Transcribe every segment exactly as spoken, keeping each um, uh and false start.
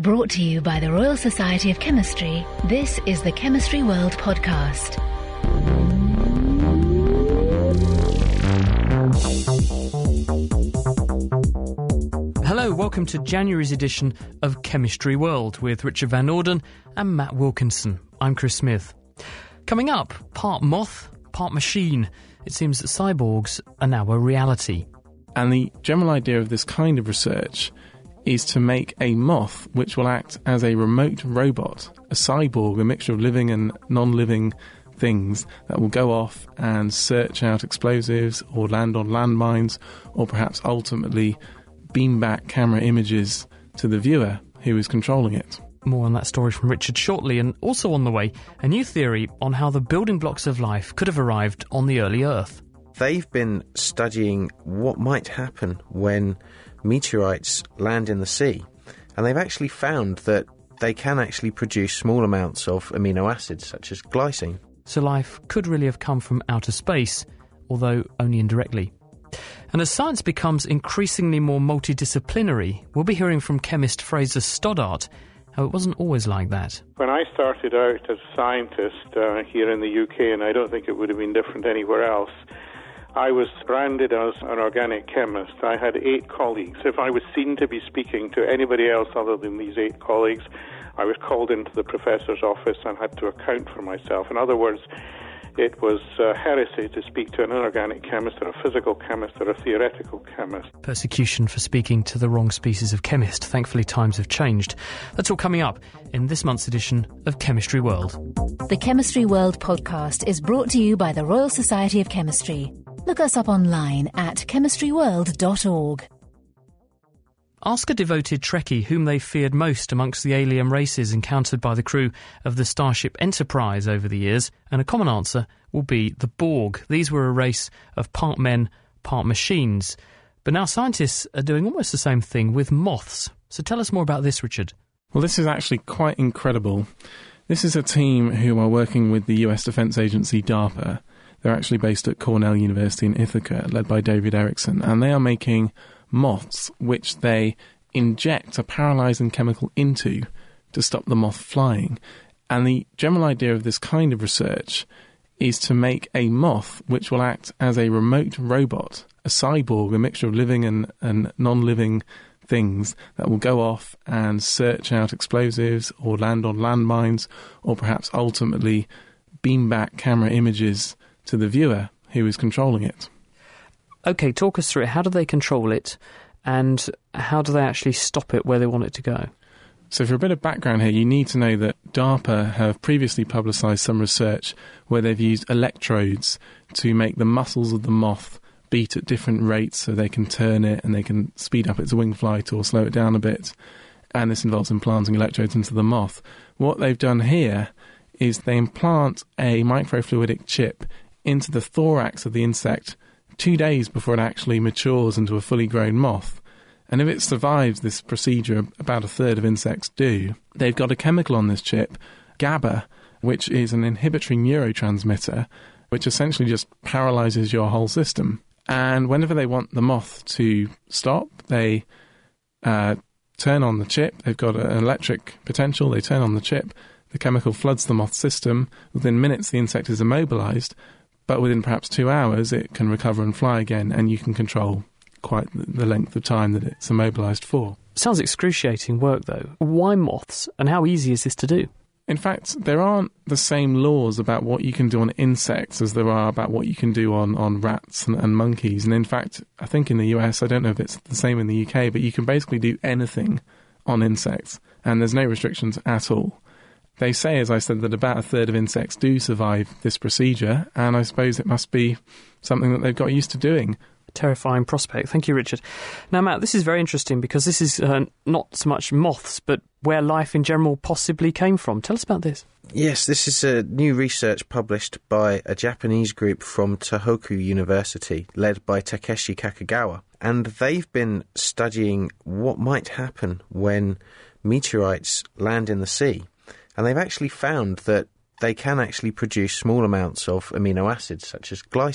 Brought to you by the Royal Society of Chemistry, this is the Chemistry World podcast. Hello, welcome to January's edition of Chemistry World with Richard Van Orden and Matt Wilkinson. I'm Chris Smith. Coming up, part moth, part machine. It seems that cyborgs are now a reality. And the general idea of this kind of research is to make a moth which will act as a remote robot, a cyborg, a mixture of living and non-living things that will go off and search out explosives or land on landmines or perhaps ultimately beam back camera images to the viewer who is controlling it. More on that story from Richard shortly, and also on the way, a new theory on how the building blocks of life could have arrived on the early Earth. They've been studying what might happen when meteorites land in the sea, and they've actually found that they can actually produce small amounts of amino acids, such as glycine. So life could really have come from outer space, although only indirectly. And as science becomes increasingly more multidisciplinary, we'll be hearing from chemist Fraser Stoddart how it wasn't always like that. When I started out as a scientist uh, here in the U K, and I don't think it would have been different anywhere else, I was branded as an organic chemist. I had eight colleagues. If I was seen to be speaking to anybody else other than these eight colleagues, I was called into the professor's office and had to account for myself. In other words, it was uh, heresy to speak to an inorganic chemist or a physical chemist or a theoretical chemist. Persecution for speaking to the wrong species of chemist. Thankfully, times have changed. That's all coming up in this month's edition of Chemistry World. The Chemistry World podcast is brought to you by the Royal Society of Chemistry. Look us up online at chemistry world dot org. Ask a devoted Trekkie whom they feared most amongst the alien races encountered by the crew of the Starship Enterprise over the years, and a common answer will be the Borg. These were a race of part men, part machines. But now scientists are doing almost the same thing with moths. So tell us more about this, Richard. Well, this is actually quite incredible. This is a team who are working with the U S Defense Agency, DARPA. They're actually based at Cornell University in Ithaca, led by David Erickson, and they are making moths which they inject a paralysing chemical into to stop the moth flying. And the general idea of this kind of research is to make a moth which will act as a remote robot, a cyborg, a mixture of living and, and non-living things that will go off and search out explosives or land on landmines or perhaps ultimately beam back camera images to the viewer who is controlling it. OK, talk us through it. How do they control it, and how do they actually stop it where they want it to go? So for a bit of background here, you need to know that DARPA have previously publicised some research where they've used electrodes to make the muscles of the moth beat at different rates so they can turn it and they can speed up its wing flight or slow it down a bit. And this involves implanting electrodes into the moth. What they've done here is they implant a microfluidic chip into the thorax of the insect two days before it actually matures into a fully grown moth. And if it survives this procedure, about a third of insects do, they've got a chemical on this chip, GABA, which is an inhibitory neurotransmitter, which essentially just paralyses your whole system. And whenever they want the moth to stop, they uh, turn on the chip. They've got an electric potential. They turn on the chip. The chemical floods the moth system. Within minutes, the insect is immobilised. But within perhaps two hours, it can recover and fly again, and you can control quite the length of time that it's immobilised for. Sounds excruciating work, though. Why moths, and how easy is this to do? In fact, there aren't the same laws about what you can do on insects as there are about what you can do on, on rats and, and monkeys. And in fact, I think in the U S, I don't know if it's the same in the U K, but you can basically do anything on insects, and there's no restrictions at all. They say, as I said, that about a third of insects do survive this procedure, and I suppose it must be something that they've got used to doing. Terrifying prospect. Thank you, Richard. Now, Matt, this is very interesting because this is uh, not so much moths, but where life in general possibly came from. Tell us about this. Yes, this is a new research published by a Japanese group from Tohoku University, led by Takeshi Kakagawa. And they've been studying what might happen when meteorites land in the sea. And they've actually found that they can actually produce small amounts of amino acids, such as glycine.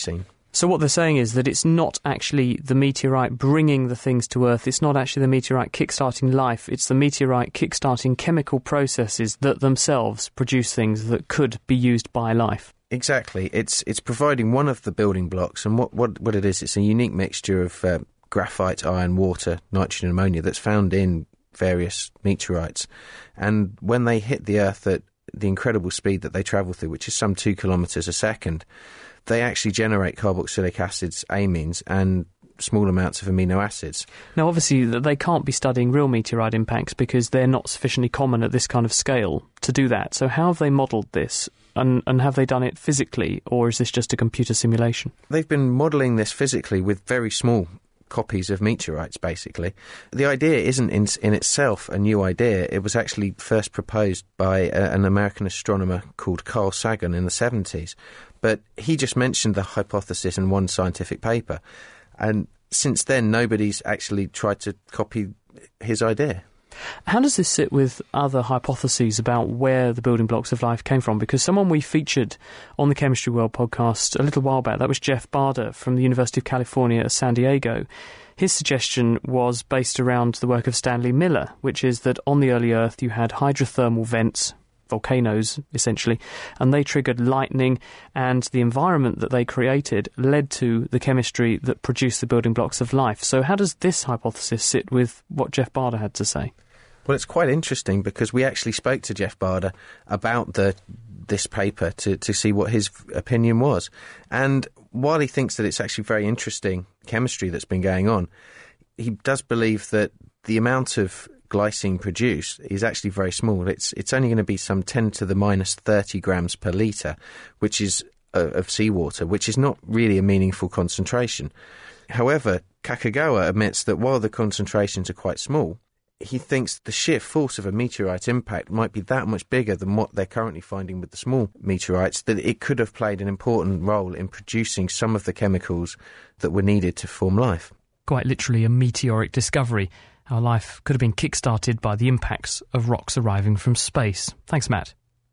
So what they're saying is that it's not actually the meteorite bringing the things to Earth, it's not actually the meteorite kickstarting life, it's the meteorite kickstarting chemical processes that themselves produce things that could be used by life. Exactly. It's it's providing one of the building blocks, and what, what, what it is, it's a unique mixture of uh, graphite, iron, water, nitrogen, ammonia that's found in various meteorites. And when they hit the Earth at the incredible speed that they travel through, which is some two kilometres a second, they actually generate carboxylic acids, amines, and small amounts of amino acids. Now, obviously, they can't be studying real meteorite impacts because they're not sufficiently common at this kind of scale to do that. So how have they modelled this? And, and have they done it physically, or is this just a computer simulation? They've been modelling this physically with very small copies of meteorites, basically. The idea isn't in, in itself a new idea. It was actually first proposed by a, an American astronomer called Carl Sagan in the seventies. But he just mentioned the hypothesis in one scientific paper. And since then, nobody's actually tried to copy his idea. How does this sit with other hypotheses about where the building blocks of life came from? Because someone we featured on the Chemistry World podcast a little while back, that was Jeff Barder from the University of California at San Diego. His suggestion was based around the work of Stanley Miller, which is that on the early Earth you had hydrothermal vents, volcanoes essentially, and they triggered lightning, and the environment that they created led to the chemistry that produced the building blocks of life. So how does this hypothesis sit with what Jeff Barder had to say? Well, it's quite interesting because we actually spoke to Jeff Barder about the this paper to, to see what his opinion was. And while he thinks that it's actually very interesting chemistry that's been going on, he does believe that the amount of glycine produced is actually very small. It's it's only going to be some ten to the minus thirty grams per litre, which is uh, of seawater, which is not really a meaningful concentration. However, Kakagawa admits that while the concentrations are quite small, he thinks the sheer force of a meteorite impact might be that much bigger than what they're currently finding with the small meteorites, that it could have played an important role in producing some of the chemicals that were needed to form life. Quite literally a meteoric discovery. Our life could have been kick-started by the impacts of rocks arriving from space. Thanks, Matt.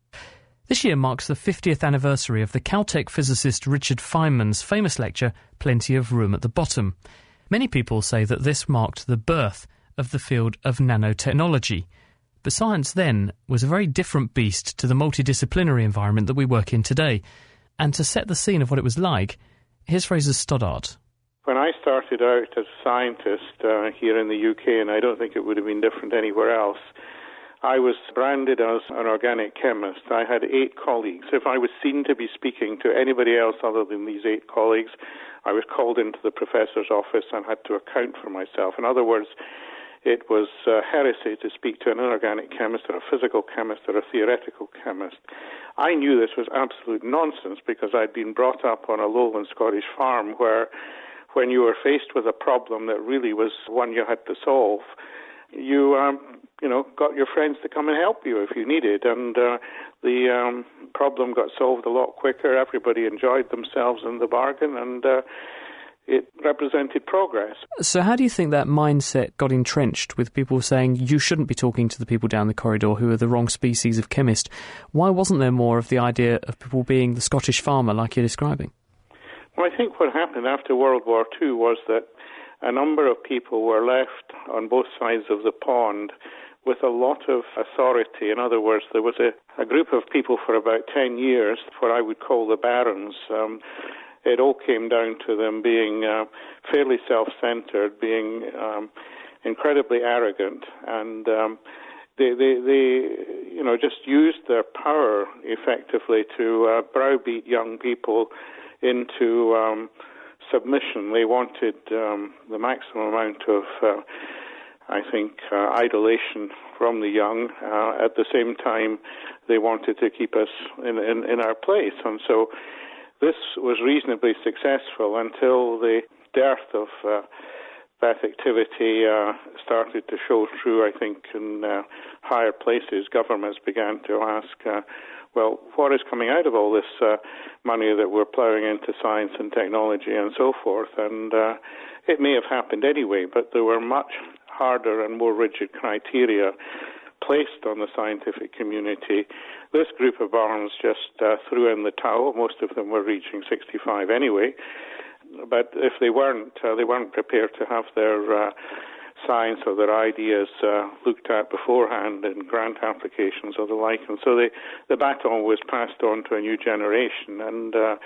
This year marks the fiftieth anniversary of the Caltech physicist Richard Feynman's famous lecture, Plenty of Room at the Bottom. Many people say that this marked the birth of the field of nanotechnology. But science then was a very different beast to the multidisciplinary environment that we work in today. And to set the scene of what it was like, here's Fraser Stoddart. When I started out as a scientist uh, here in the U K, and I don't think it would have been different anywhere else, I was branded as an organic chemist. I had eight colleagues. If I was seen to be speaking to anybody else other than these eight colleagues, I was called into the professor's office and had to account for myself. In other words, it was uh, heresy to speak to an inorganic chemist or a physical chemist or a theoretical chemist. I knew this was absolute nonsense because I'd been brought up on a lowland Scottish farm where when you were faced with a problem that really was one you had to solve, you, um, you know, got your friends to come and help you if you needed, and uh, the um, problem got solved a lot quicker. Everybody enjoyed themselves in the bargain, and uh, it represented progress. So how do you think that mindset got entrenched with people saying you shouldn't be talking to the people down the corridor who are the wrong species of chemist? Why wasn't there more of the idea of people being the Scottish farmer like you're describing? Well, I think what happened after World War Two was that a number of people were left on both sides of the pond with a lot of authority. In other words, there was a, a group of people for about ten years, what I would call the barons. Um, it all came down to them being uh, fairly self-centered, being um, incredibly arrogant, and um, they, they, they, you know, just used their power effectively to uh, browbeat young people into um, submission. They wanted um, the maximum amount of, uh, I think, uh, idolation from the young. Uh, at the same time, they wanted to keep us in, in, in our place. And so this was reasonably successful until the dearth of uh, that activity uh, started to show through, I think, in uh, higher places. Governments began to ask, uh, well, what is coming out of all this uh, money that we're ploughing into science and technology and so forth? And uh, it may have happened anyway, but there were much harder and more rigid criteria placed on the scientific community. This group of barons just uh, threw in the towel. Most of them were reaching sixty-five anyway. but if they weren't, uh, they weren't prepared to have their uh, science or their ideas uh, looked at beforehand in grant applications or the like. And so they, the baton was passed on to a new generation, and uh,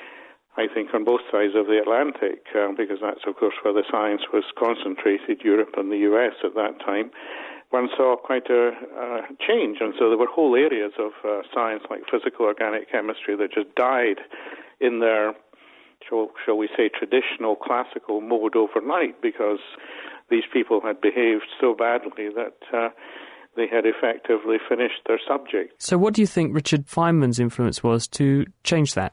I think on both sides of the Atlantic, uh, because that's, of course, where the science was concentrated, Europe and the U S at that time, one saw quite a uh, change. And so there were whole areas of uh, science, like physical organic chemistry, that just died in their, shall, shall we say, traditional classical mode overnight, because these people had behaved so badly that uh, they had effectively finished their subject. So what do you think Richard Feynman's influence was to change that?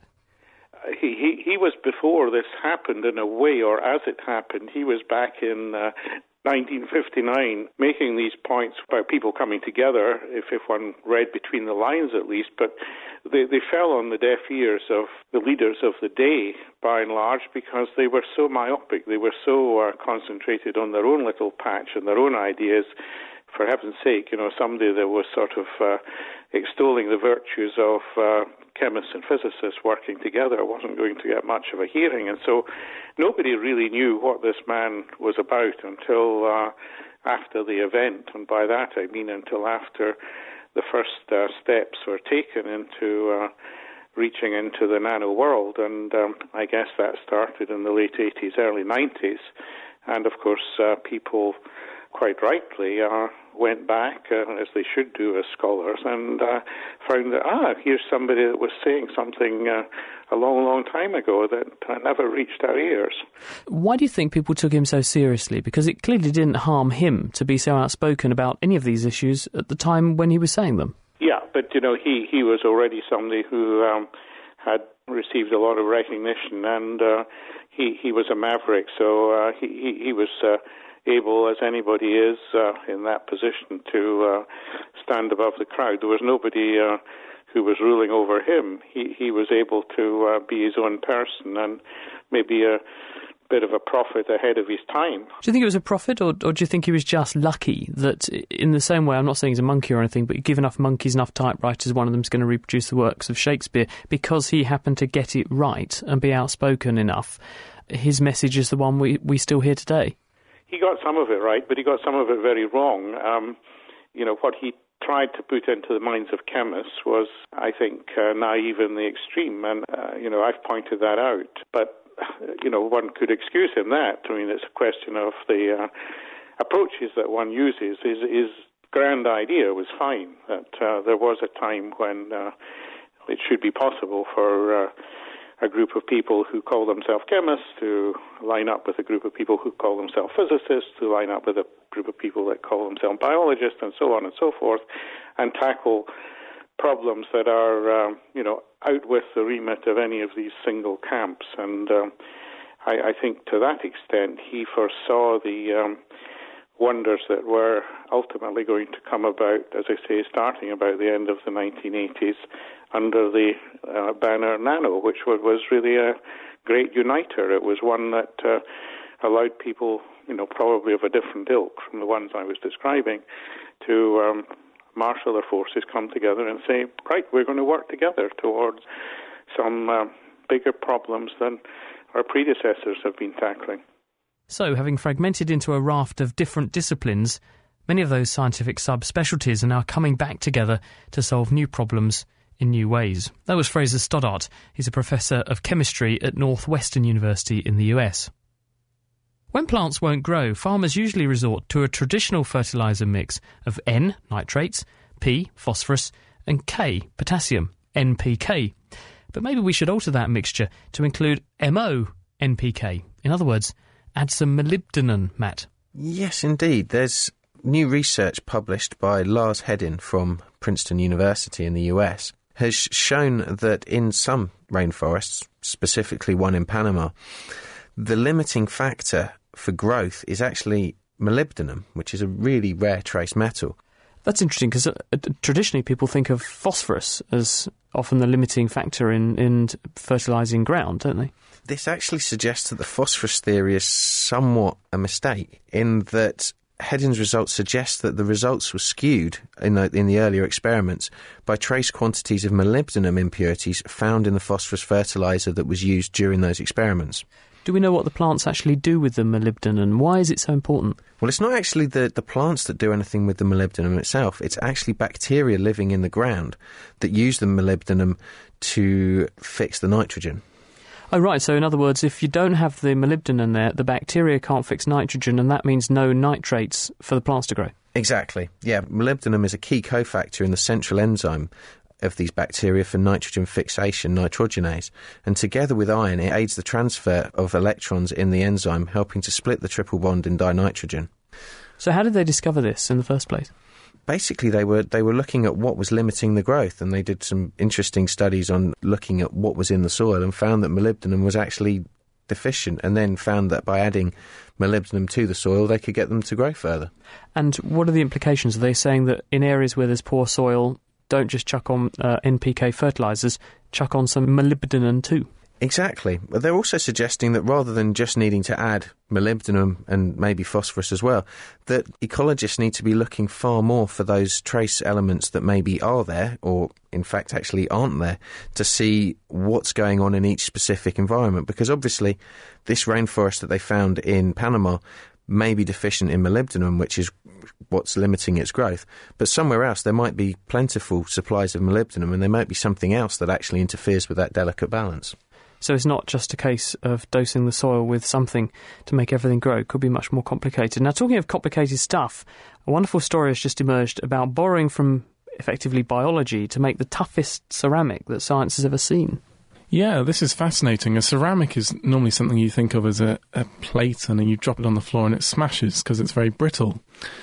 He, he, he was before this happened in a way, or as it happened. He was back in uh, nineteen fifty-nine making these points about people coming together, if, if one read between the lines at least, but they, they fell on the deaf ears of the leaders of the day, by and large, because they were so myopic. They were so uh, concentrated on their own little patch and their own ideas. For heaven's sake, you know, somebody that was sort of uh, extolling the virtues of uh, chemists and physicists working together wasn't going to get much of a hearing. And so nobody really knew what this man was about until uh, after the event. And by that I mean until after the first uh, steps were taken into uh, reaching into the nano world. And um, I guess that started in the late eighties, early nineties. And of course, uh, people quite rightly uh, went back, uh, as they should do as scholars, and uh, found that, ah, here's somebody that was saying something uh, a long, long time ago that uh, never reached our ears. Why do you think people took him so seriously? Because it clearly didn't harm him to be so outspoken about any of these issues at the time when he was saying them. Yeah, but, you know, he, he was already somebody who um, had received a lot of recognition, and uh, he, he was a maverick, so uh, he, he, he was... Uh, able as anybody is uh, in that position to uh, stand above the crowd. There was nobody uh, who was ruling over him. He he was able to uh, be his own person, and maybe a bit of a prophet ahead of his time. Do you think it was a prophet, or, or do you think he was just lucky that, in the same way, I'm not saying he's a monkey or anything, but you give enough monkeys enough typewriters, one of them's going to reproduce the works of Shakespeare, because he happened to get it right and be outspoken enough, his message is the one we, we still hear today? He got some of it right, but he got some of it very wrong. Um, you know, what he tried to put into the minds of chemists was, I think, uh, naive in the extreme, and, uh, you know, I've pointed that out. But, you know, one could excuse him that. I mean, it's a question of the uh, approaches that one uses. His, his grand idea was fine, that uh, there was a time when uh, it should be possible for... Uh, a group of people who call themselves chemists to line up with a group of people who call themselves physicists, to line up with a group of people that call themselves biologists, and so on and so forth, and tackle problems that are, um, you know, out with the remit of any of these single camps. And um, I, I think to that extent he foresaw the um, wonders that were ultimately going to come about, as I say, starting about the end of the nineteen eighties, under the uh, banner Nano, which was, was really a great uniter. It was one that uh, allowed people, you know, probably of a different ilk from the ones I was describing, to um, marshal their forces, come together and say, right, we're going to work together towards some uh, bigger problems than our predecessors have been tackling. So, having fragmented into a raft of different disciplines, many of those scientific subspecialties are now coming back together to solve new problems in new ways. That was Fraser Stoddart. He's a professor of chemistry at Northwestern University in the U S. When plants won't grow, farmers usually resort to a traditional fertiliser mix of N, nitrates, P, phosphorus, and K, potassium, N P K. But maybe we should alter that mixture to include M O, N P K. In other words, add some molybdenum, Matt. Yes, indeed. There's new research published by Lars Hedin from Princeton University in the U S has shown that in some rainforests, specifically one in Panama, the limiting factor for growth is actually molybdenum, which is a really rare trace metal. That's interesting, because uh, traditionally people think of phosphorus as often the limiting factor in, in fertilising ground, don't they? This actually suggests that the phosphorus theory is somewhat a mistake, in that Hedin's results suggest that the results were skewed in the, in the earlier experiments by trace quantities of molybdenum impurities found in the phosphorus fertiliser that was used during those experiments. Do we know what the plants actually do with the molybdenum? Why is it so important? Well, it's not actually the, the plants that do anything with the molybdenum itself. It's actually bacteria living in the ground that use the molybdenum to fix the nitrogen. Oh, right. So, in other words, if you don't have the molybdenum there, the bacteria can't fix nitrogen, and that means no nitrates for the plants to grow. Exactly. Yeah, molybdenum is a key cofactor in the central enzyme of these bacteria for nitrogen fixation, nitrogenase. And together with iron, it aids the transfer of electrons in the enzyme, helping to split the triple bond in dinitrogen. So how did they discover this in the first place? Basically, they were they were looking at what was limiting the growth, and they did some interesting studies on looking at what was in the soil and found that molybdenum was actually deficient, and then found that by adding molybdenum to the soil, they could get them to grow further. And what are the implications? Are they saying that in areas where there's poor soil, don't just chuck on uh, N P K fertilisers, chuck on some molybdenum too? Exactly. But they're also suggesting that rather than just needing to add molybdenum and maybe phosphorus as well, that ecologists need to be looking far more for those trace elements that maybe are there, or in fact actually aren't there, to see what's going on in each specific environment. Because obviously this rainforest that they found in Panama may be deficient in molybdenum, which is what's limiting its growth. But somewhere else there might be plentiful supplies of molybdenum, and there might be something else that actually interferes with that delicate balance. So it's not just a case of dosing the soil with something to make everything grow. It could be much more complicated. Now, talking of complicated stuff, a wonderful story has just emerged about borrowing from, effectively, biology to make the toughest ceramic that science has ever seen. Yeah, this is fascinating. A ceramic is normally something you think of as a, a plate, and then you drop it on the floor and it smashes because it's very brittle.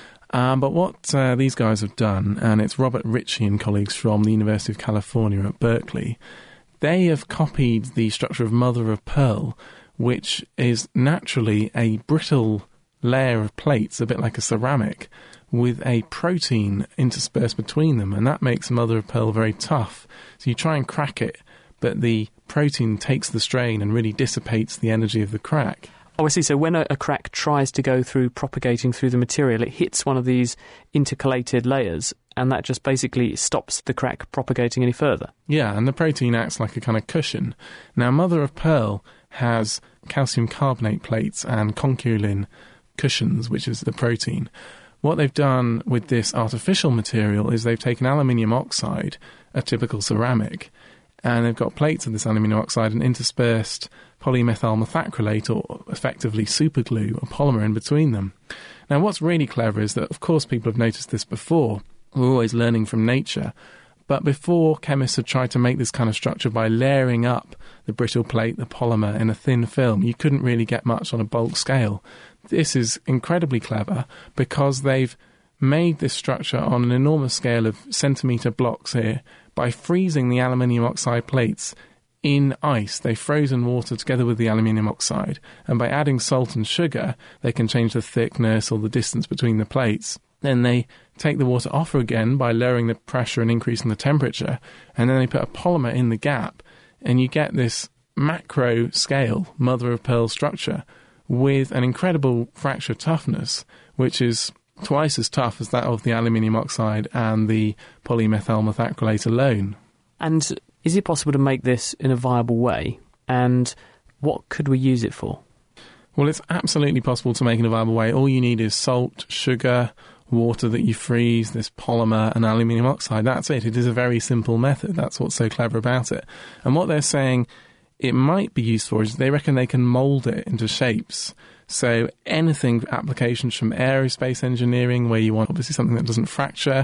Um, but what uh, these guys have done, and it's Robert Ritchie and colleagues from the University of California at Berkeley, they have copied the structure of mother of pearl, which is naturally a brittle layer of plates, a bit like a ceramic, with a protein interspersed between them, and that makes mother of pearl very tough. So you try and crack it, but the protein takes the strain and really dissipates the energy of the crack. Oh, I see. So when a, a crack tries to go through, propagating through the material, it hits one of these intercalated layers, and that just basically stops the crack propagating any further. Yeah, and the protein acts like a kind of cushion. Now, mother of pearl has calcium carbonate plates and conchiolin cushions, which is the protein. What they've done with this artificial material is they've taken aluminium oxide, a typical ceramic, and they've got plates of this aluminium oxide and interspersed polymethyl methacrylate, or effectively superglue, a polymer in between them. Now, what's really clever is that, of course, people have noticed this before. We're always learning from nature. But before, chemists had tried to make this kind of structure by layering up the brittle plate, the polymer, in a thin film. You couldn't really get much on a bulk scale. This is incredibly clever because they've made this structure on an enormous scale of centimetre blocks here by freezing the aluminium oxide plates in ice. They've frozen water together with the aluminium oxide, and by adding salt and sugar, they can change the thickness or the distance between the plates. Then they take the water off again by lowering the pressure and increasing the temperature, and then they put a polymer in the gap, and you get this macro scale mother of pearl structure with an incredible fracture toughness, which is twice as tough as that of the aluminium oxide and the polymethyl methacrylate alone. And is it possible to make this in a viable way? And what could we use it for? Well, it's absolutely possible to make in a viable way. All you need is salt, sugar, water that you freeze, this polymer and aluminium oxide. That's it. It is a very simple method. That's what's so clever about it. And what they're saying it might be used for is they reckon they can mould it into shapes. So anything, applications from aerospace engineering, where you want obviously something that doesn't fracture,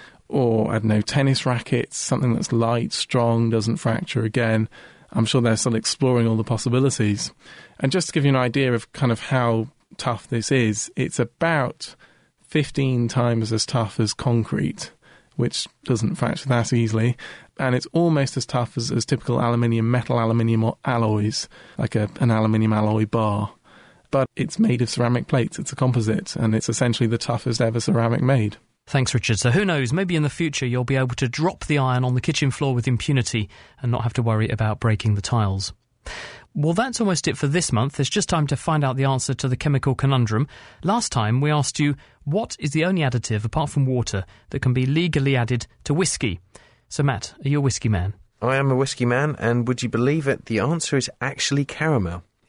or, I don't know, tennis rackets, something that's light, strong, doesn't fracture again. I'm sure they're still exploring all the possibilities. And just to give you an idea of kind of how tough this is, it's about fifteen times as tough as concrete, which doesn't fracture that easily. And it's almost as tough as, as typical aluminium, metal aluminium alloys, like a, an aluminium alloy bar. But it's made of ceramic plates. It's a composite, and it's essentially the toughest ever ceramic made. Thanks, Richard. So who knows, maybe in the future you'll be able to drop the iron on the kitchen floor with impunity and not have to worry about breaking the tiles. Well, that's almost it for this month. It's just time to find out the answer to the chemical conundrum. Last time we asked you, what is the only additive, apart from water, that can be legally added to whiskey? So, Matt, are you a whiskey man? I am a whiskey man, and would you believe it, the answer is actually caramel.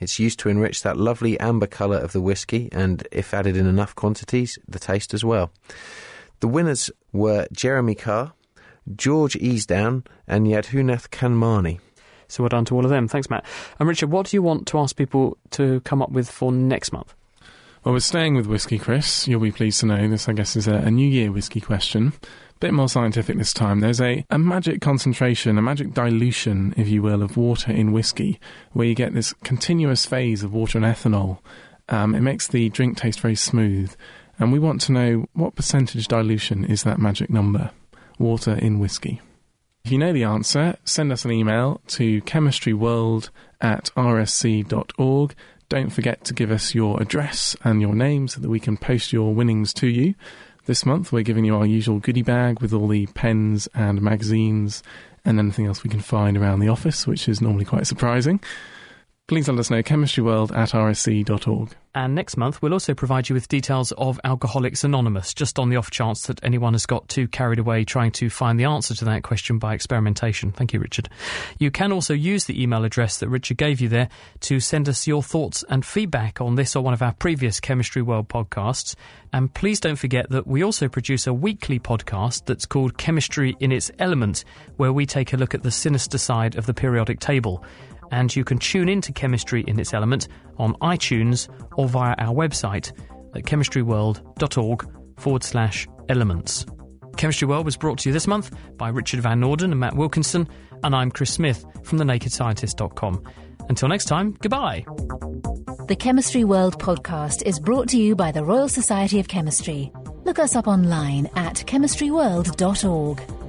It's used to enrich that lovely amber colour of the whisky, and if added in enough quantities, the taste as well. The winners were Jeremy Carr, George Easdown and Yadhunath Kanmani. So well done to all of them. Thanks, Matt. And Richard, what do you want to ask people to come up with for next month? Well, we're staying with whisky, Chris. You'll be pleased to know this, I guess, is a, a New Year whisky question. Bit more scientific this time. There's a, a magic concentration, a magic dilution, if you will, of water in whisky, where you get this continuous phase of water and ethanol. Um, it makes the drink taste very smooth. And we want to know what percentage dilution is that magic number, water in whisky. If you know the answer, send us an email to chemistryworld at r s c dot org. Don't forget to give us your address and your name so that we can post your winnings to you. This month we're giving you our usual goodie bag with all the pens and magazines and anything else we can find around the office, which is normally quite surprising. Please let us know, chemistryworld at r s c dot org. And next month, we'll also provide you with details of Alcoholics Anonymous, just on the off chance that anyone has got too carried away trying to find the answer to that question by experimentation. Thank you, Richard. You can also use the email address that Richard gave you there to send us your thoughts and feedback on this or one of our previous Chemistry World podcasts. And please don't forget that we also produce a weekly podcast that's called Chemistry in its Element, where we take a look at the sinister side of the periodic table. And you can tune into Chemistry in its Element on iTunes or via our website at chemistryworld.org forward slash elements. Chemistry World was brought to you this month by Richard Van Norden and Matt Wilkinson, and I'm Chris Smith from the naked scientist dot com. Until next time, goodbye. The Chemistry World podcast is brought to you by the Royal Society of Chemistry. Look us up online at chemistry world dot org.